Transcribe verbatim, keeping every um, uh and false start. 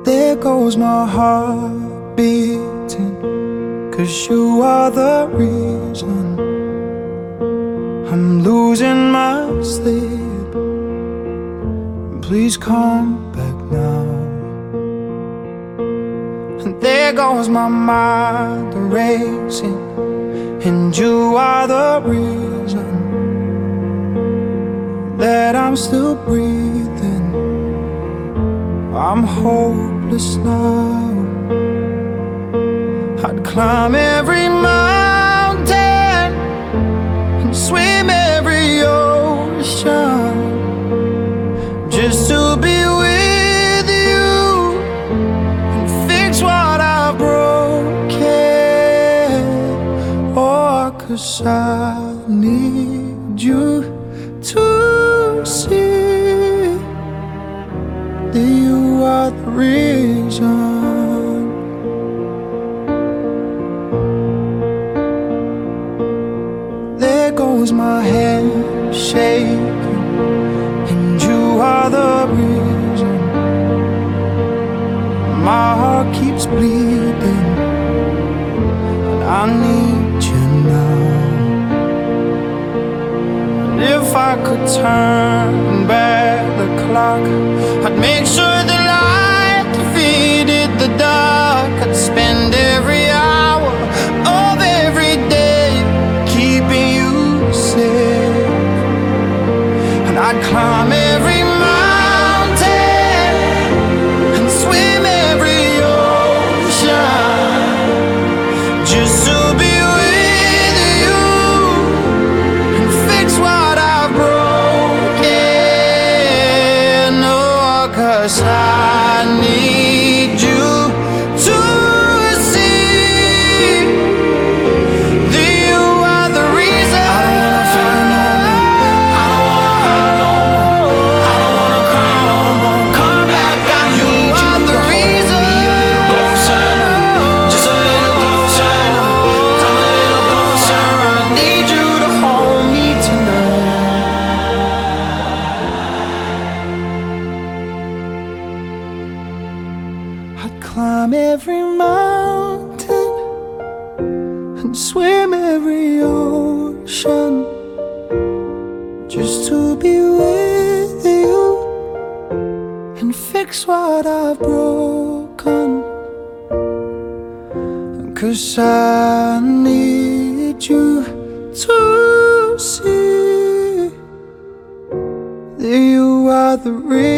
There goes my heart beating, 'cause you are the reason I'm losing my sleep. Please come back now. And there goes my mind racing, and you are the reason that I'm still breathing. I'm hopeless now. I'd climb every mountain and swim every ocean just to be with you and fix what I've broken. Oh, 'cause I need you to see that you are the reason. There goes my hand shaking, and you are the reason. My heart keeps bleeding, and I need you now. And if I could turn back the clock, I'd make sure the light defeated the dark. I'd spend every hour of every day keeping you safe, and I'd climb every mountain and swim every ocean just to be with you and fix what I've broken. Oh, 'cause I need you to see that you are the reason. I don't wanna fight no more. I don't wanna hurt no more. I don't wanna cry no more. Come back, I need you. You are the reason. Closer, just a little closer. Come a little closer. I need you to hold me tonight. I'd climb every mountain and swim every ocean just to be with you and fix what I've broken. 'Cause I need you to see that you are the reason.